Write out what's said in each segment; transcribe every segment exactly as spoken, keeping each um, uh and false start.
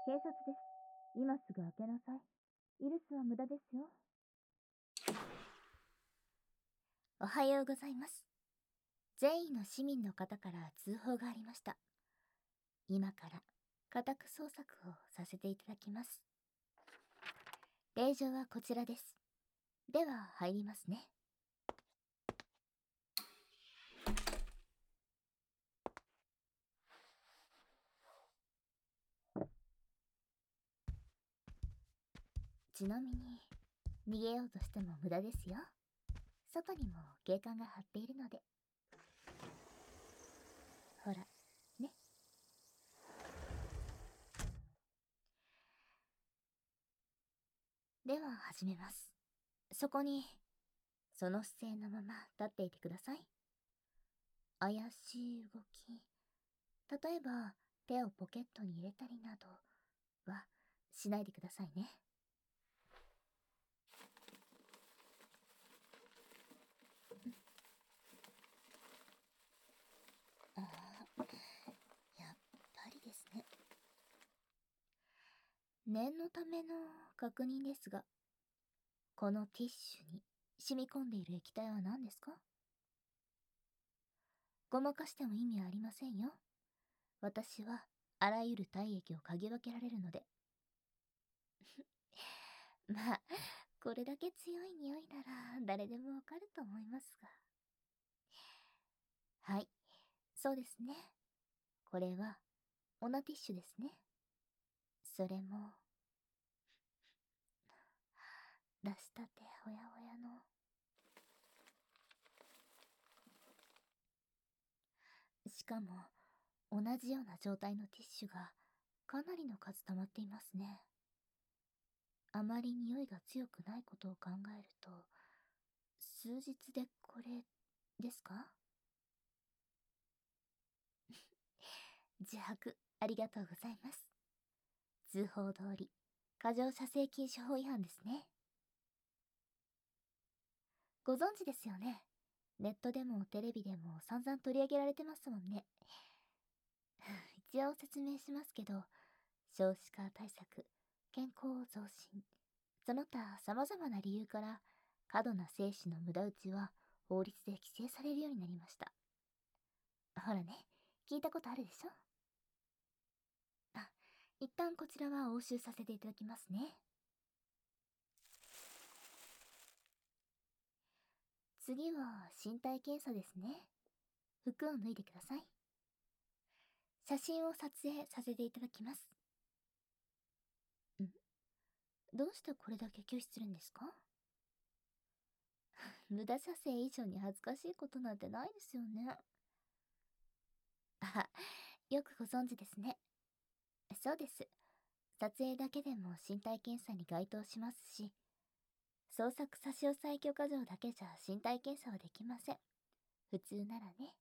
警察です。今すぐ開けなさい。イルスは無駄ですよ。 おはようございます。善意の市民の方から通報がありました。今から家宅捜索をさせていただきます。令状はこちらです。では入りますね。ちなみに逃げようとしても無駄ですよ。外にも警官が張っているので。ほらね。では始めます。そこにその姿勢のまま立っていてください。怪しい動き、例えば手をポケットに入れたりなどはしないでくださいね。ああ、やっぱりですね。念のための確認ですが、このティッシュに染み込んでいる液体は何ですか？ごまかしても意味ありませんよ。私はあらゆる体液を嗅ぎ分けられるので。まあ、これだけ強い匂いなら誰でもわかると思いますが。はい、そうですね。これはオナティッシュですね。それも出したてほやほやの。しかも同じような状態のティッシュがかなりの数溜まっていますね。あまり匂いが強くないことを考えると、数日でこれですか？自白ありがとうございます。通報通り過剰射精禁止法違反ですね。ご存知ですよね。ネットでもテレビでも散々取り上げられてますもんね。一応説明しますけど、少子化対策、健康増進、その他様々な理由から過度な精子の無駄打ちは法律で規制されるようになりました。ほらね、聞いたことあるでしょ？あ、一旦こちらは押収させていただきますね。次は身体検査ですね。服を脱いでください。写真を撮影させていただきます。ん？どうしてこれだけ拒否するんですか？無駄射精以上に恥ずかしいことなんてないですよね。あ、よくご存知ですね。そうです。撮影だけでも身体検査に該当しますし、捜索差し押さえ許可状だけじゃ身体検査はできません。普通ならね。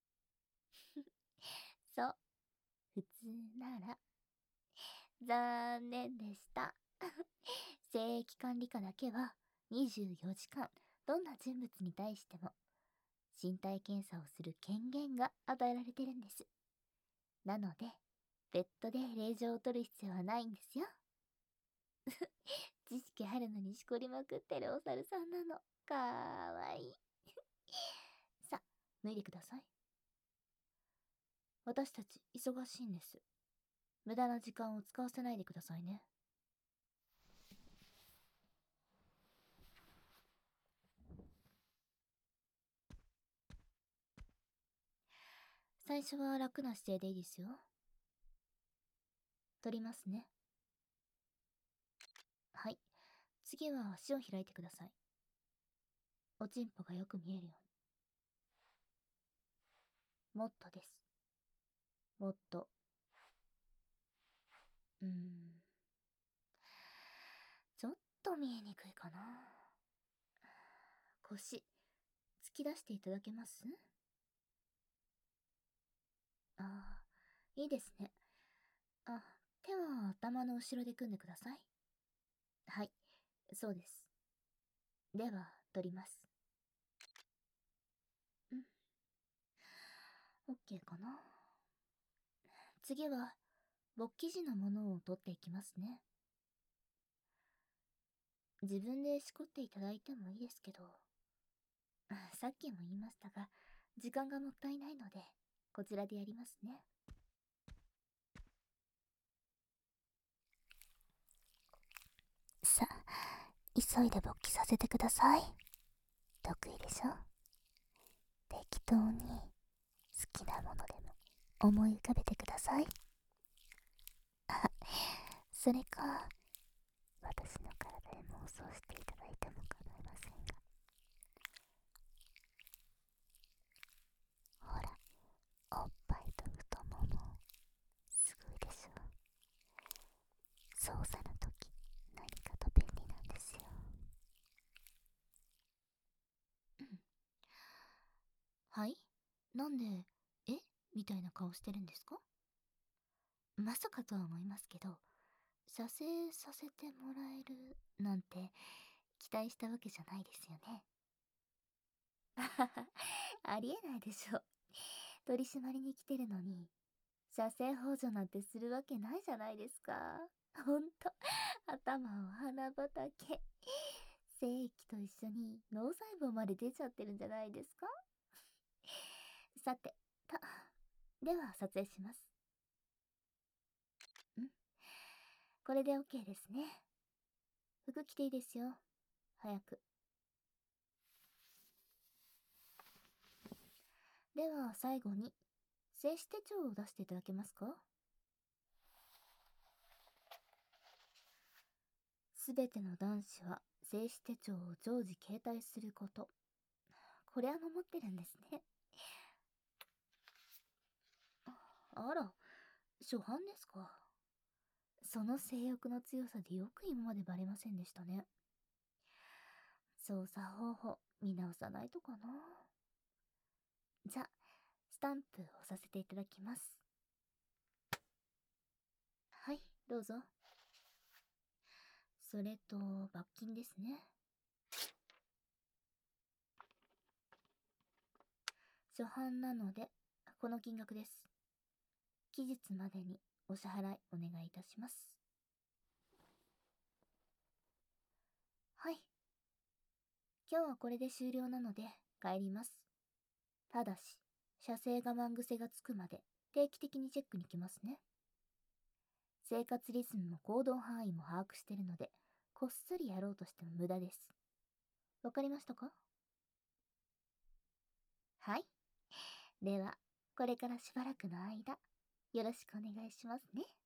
そう、普通なら。残念でした。聖域管理課だけはにじゅうよじかんどんな人物に対しても身体検査をする権限が与えられてるんです。なので、別途で令状を取る必要はないんですよ。知識あるのにしこりまくってるお猿さんなの。かわいい。さ、脱いでください。私たち忙しいんです。無駄な時間を使わせないでくださいね。最初は楽な姿勢でいいですよ。取りますね。はい。次は足を開いてください。おちんぽがよく見えるように。もっとです。もっと。うーん。ちょっと見えにくいかな。腰、突き出していただけます？ああ、いいですね。あ、手は頭の後ろで組んでください。はい、そうです。では、取ります。うん。オッケーかな。次は、 勃起時のものを取っていきますね。自分でしこっていただいてもいいですけど、さっきも言いましたが、時間がもったいないので、こちらでやりますね。さ、急いで勃起させてください。得意でしょ。適当に好きなものでも思い浮かべてください。あ、それか、私の体で妄想していただいても構いませんが。ほら、おっぱいと太もも、すごいでしょ。操作の時、何かと便利なんですよ。はい？なんで、えみたいな顔してるんですか？まさかとは思いますけど、射精させてもらえるなんて期待したわけじゃないですよね。あはは、ありえないでしょ。取り締まりに来てるのに、射精幇助なんてするわけないじゃないですか。ほんと、頭を花畑。精液と一緒に脳細胞まで出ちゃってるんじゃないですか？さて、と、では撮影します。ん？これで OK ですね。服着ていいですよ。早く。では最後に、精子手帳を出していただけますか？すべての男子は精子手帳を常時携帯すること。これは守ってるんですね。あら、初犯ですか。その性欲の強さでよく今までバレませんでしたね。操作方法見直さないとかな。じゃ、スタンプ押させていただきます。はい、どうぞ。それと、罰金ですね。初犯なので、この金額です。期日までにお支払いお願いいたします。はい。今日はこれで終了なので帰ります。ただし、射精我慢癖がつくまで定期的にチェックに来ますね。生活リズムも行動範囲も把握してるので、こっそりやろうとしても無駄です。わかりましたか？はい。では、これからしばらくの間、よろしくお願いしますね。